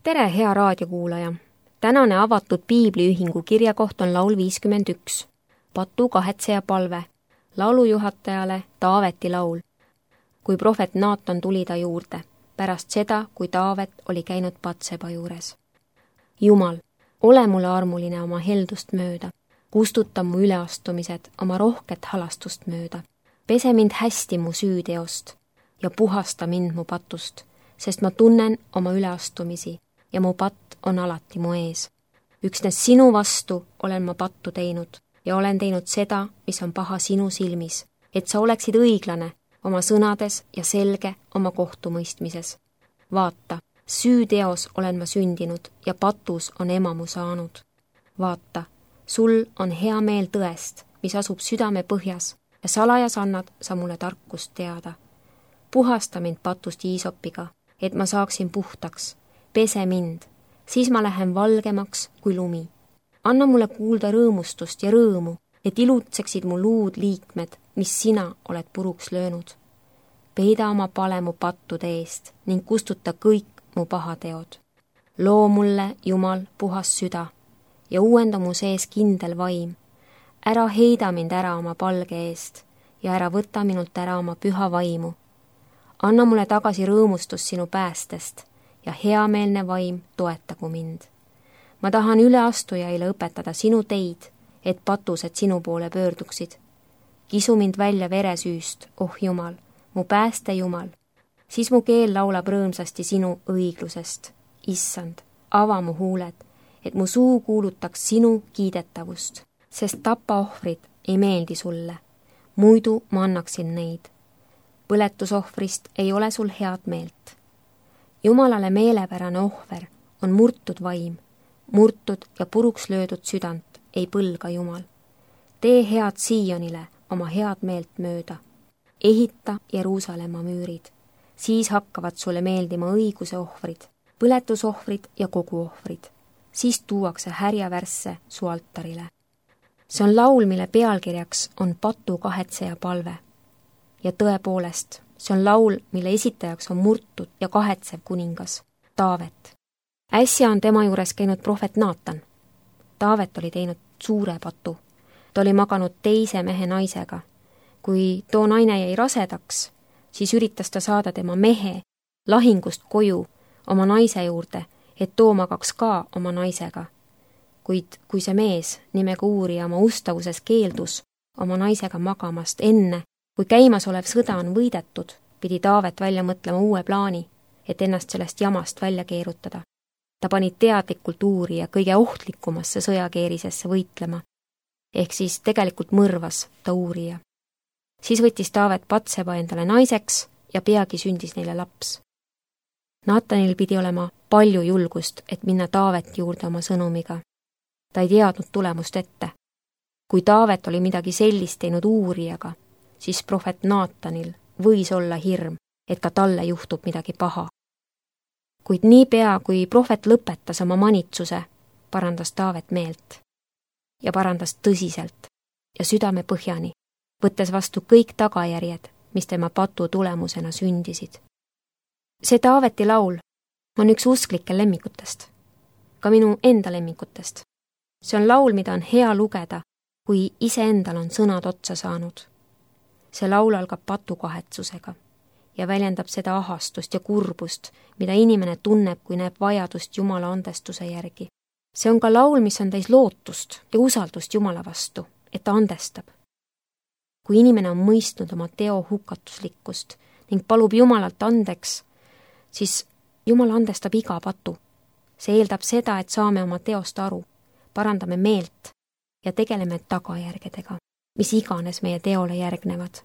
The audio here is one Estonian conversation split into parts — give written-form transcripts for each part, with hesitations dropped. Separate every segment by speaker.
Speaker 1: Tere, hea raadiokuulaja! Tänane avatud piibliühingu kirjakoht on laul 51, Patu kahetseja palve, laulujuhatajale Taaveti laul. Kui prohvet Naatan tuli ta juurde, pärast seda, kui Taavet oli käinud Patseba juures. Jumal, ole mulle armuline oma heldust mööda, kustuta mu üleastumised oma rohket halastust mööda, pese mind hästi mu süüteost ja puhasta mind mu patust, sest ma tunnen oma üleastumisi ja mu patt on alati mu ees. Üksnes sinu vastu olen ma pattu teinud ja olen teinud seda, mis on paha sinu silmis, et sa oleksid õiglane oma sõnades ja selge oma kohtumõistmises. Vaata, süüteos olen ma sündinud ja patus on ema mu saanud. Vaata, sul on hea meel tõest, mis asub südame põhjas ja salajas annad sa mulle tarkust teada. Puhasta mind patust iisopiga, et ma saaksin puhtaks. Pese mind, siis ma lähen valgemaks kui lumi. Anna mulle kuulda rõõmustust ja rõõmu, et ilutseksid mu luud liikmed, mis sina oled puruks löönud. Peida oma pale mu pattude eest ning kustuta kõik mu pahateod. Loo mulle, Jumal, puhas süda ja uuenda mu sees kindel vaim. Ära heida mind ära oma palge eest ja ära võta minult ära oma püha vaimu. Anna mulle tagasi rõõmustus sinu päästest ja heameelne vaim toetagu mind. Ma tahan üleastujaile õpetada sinu teid, et patused sinu poole pöörduksid. Kisu mind välja veresüüst, oh Jumal, mu pääste Jumal. Siis mu keel laulab rõõmsasti sinu õiglusest. Issand, ava mu huuled, et mu suu kuulutaks sinu kiidetavust, sest tapaohvrid ei meeldi sulle. Muidu ma annaksin neid. Põletusohvrist ei ole sul head meelt. Jumalale meelepärane ohver on murtud vaim, murtud ja puruks löödud südant ei põlga Jumal. Tee head Siionile oma head meelt mööda. Ehita Jeruusalemma müürid, siis hakkavad sulle meeldima õiguse ohvrid, põletusohvrid ja koguohvrid. Siis tuuakse härjavärsse su altarile. See on laul, mille pealkirjaks on Patu kahetseja palve. Ja tõepoolest, see on laul, mille esitajaks on murtud ja kahetsev kuningas, Taavet. Äsja on tema juures käinud prohvet Naatan. Taavet oli teinud suure patu. Ta oli maganud teise mehe naisega. Kui too naine jäi rasedaks, siis üritas ta saada tema mehe lahingust koju oma naise juurde, et too magaks ka oma naisega. Kuid kui see mees nimega uurija oma ustavuses keeldus oma naisega magamast enne, kui käimasolev sõda on võidetud, pidi Taavet välja mõtlema uue plaani, et ennast sellest jamast välja keerutada. Ta pani teadlikult uurija kõige ohtlikumasse sõjakeerisesse võitlema, ehk siis tegelikult mõrvas ta uurija. Siis võttis Taavet Patseba endale naiseks ja peagi sündis neile laps. Naatanil pidi olema palju julgust, et minna Taaveti juurde oma sõnumiga. Ta ei teadnud tulemust ette. Kui Taavet oli midagi sellist teinud uurijaga, siis prohvet Naatanil võis olla hirm, et ka talle juhtub midagi paha. Kuid niipea, kui prohvet lõpetas oma manitsuse, parandas Taavet meelt. Ja parandas tõsiselt ja südame põhjani, võttes vastu kõik tagajärjed, mis tema patu tulemusena sündisid. See Taaveti laul on üks usklike lemmikutest, ka minu enda lemmikutest. See on laul, mida on hea lugeda, kui iseendal on sõnad otsa saanud. See laul algab patukahetsusega ja väljendab seda ahastust ja kurbust, mida inimene tunneb, kui näeb vajadust Jumala andestuse järgi. See on ka laul, mis on täis lootust ja usaldust Jumala vastu, et ta andestab. Kui inimene on mõistnud oma teo hukatuslikkust ning palub Jumalalt andeks, siis Jumal andestab iga patu. See eeldab seda, et saame oma teost aru, parandame meelt ja tegeleme tagajärgedega, mis iganes meie teole järgnevad.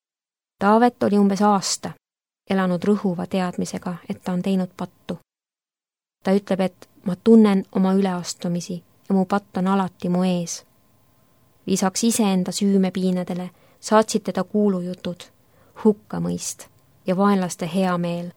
Speaker 1: Taavet oli umbes aasta elanud rõhuva teadmisega, et ta on teinud pattu. Ta ütleb, et ma tunnen oma üleastumisi ja mu patt on alati mu ees. Lisaks iseenda süümepiinadele saatsid teda kuulujutud, hukkamõist ja vaenlaste hea meel.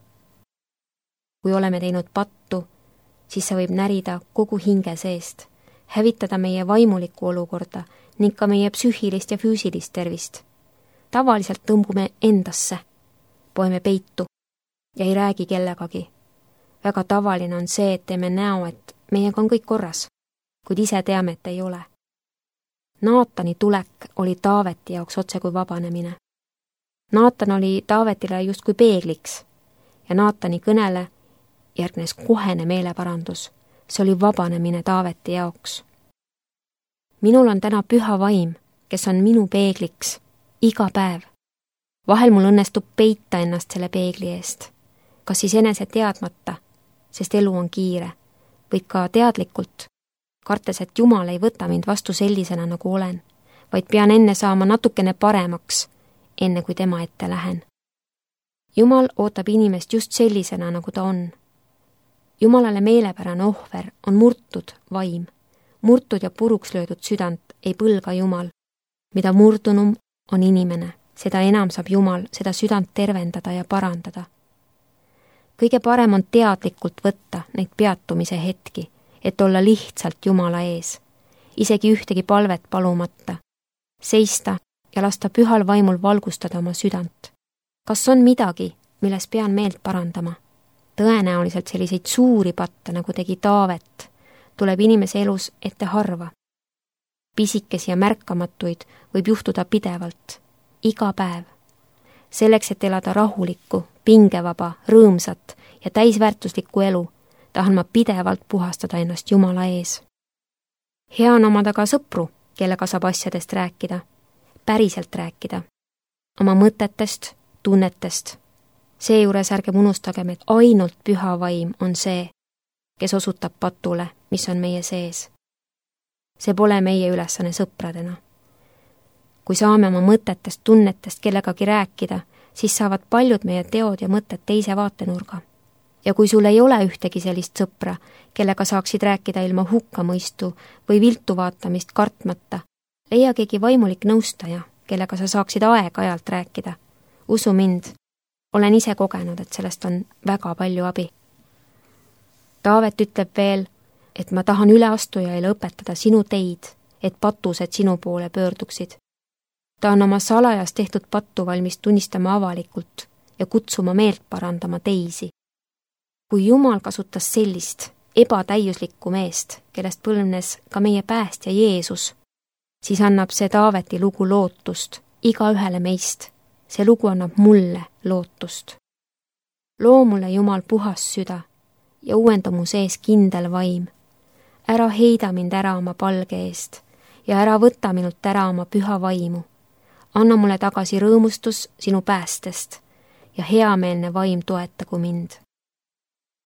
Speaker 1: Kui oleme teinud pattu, siis see võib närida kogu hinge seest, hävitada meie vaimulikku olukorda ning ka meie psüühilist ja füüsilist tervist. Tavaliselt tõmbume endasse, poeme peitu ja ei räägi kellegagi. väga tavaline on see, et teeme näo, et meiega on kõik korras, kuid ise teame, et ei ole. Naatani tulek oli Taaveti jaoks otse kui vabanemine. Naatan oli Taavetile justkui peegliks ja Naatani kõnele järgnes kohene meeleparandus. See oli vabanemine Taaveti jaoks. Minul on täna püha vaim, kes on minu peegliks iga päev. Vahel mul õnnestub peita ennast selle peegli eest, kas siis enese teadmata, sest elu on kiire, või ka teadlikult, kartes, et Jumal ei võta mind vastu sellisena, nagu olen, vaid pean enne saama natukene paremaks, enne kui tema ette lähen. Jumal ootab inimest just sellisena, nagu ta on. Jumalale meelepärane ohver on murtud vaim. Murtud ja puruks löödud südant ei põlga Jumal. Mida murdunum on inimene, seda enam saab Jumal seda südant tervendada ja parandada. Kõige parem on teadlikult võtta neid peatumise hetki, et olla lihtsalt Jumala ees, isegi ühtegi palvet palumata, seista ja lasta pühal vaimul valgustada oma südant. Kas on midagi, milles pean meelt parandama? Tõenäoliselt selliseid suuri patte, nagu tegi Taavet, tuleb inimese elus ette harva. Pisikesi ja märkamatuid võib juhtuda pidevalt, iga päev. Selleks, et elada rahulikku, pingevaba, rõõmsat ja täisväärtuslikku elu, tahan ma pidevalt puhastada ennast Jumala ees. Hea on omada ka sõpru, kellega saab asjadest rääkida, päriselt rääkida, oma mõtetest, tunnetest. Seejuures ärgem unustagem, et ainult püha vaim on see, kes osutab patule, mis on meie sees. See pole meie ülesanne sõpradena. Kui saame oma mõtetest, tunnetest kellegagi rääkida, siis saavad paljud meie teod ja mõtted teise vaatenurga. Ja kui sul ei ole ühtegi sellist sõpra, kellega saaksid rääkida ilma hukkamõistu või viltu vaatamist kartmata, leia keegi vaimulik nõustaja, kellega sa saaksid aeg-ajalt rääkida. Usu mind, olen ise kogenud, et sellest on väga palju abi. Taavet ütleb veel, et ma tahan üleastujaile õpetada sinu teid, et patused sinu poole pöörduksid. Ta on oma salajas tehtud pattu valmis tunnistama avalikult ja kutsuma meelt parandama teisi. Kui Jumal kasutas sellist ebatäiuslikku meest, kellest põlvnes ka meie päästja Jeesus, siis annab see Taaveti lugu lootust igaühele meist. See lugu annab mulle lootust. Loo mulle Jumal puhas süda ja uuenda mu sees kindel vaim. Ära heida mind ära oma palge eest ja ära võta minult ära oma püha vaimu. Anna mulle tagasi rõõmustus sinu päästest ja heameelne vaim toetagu mind.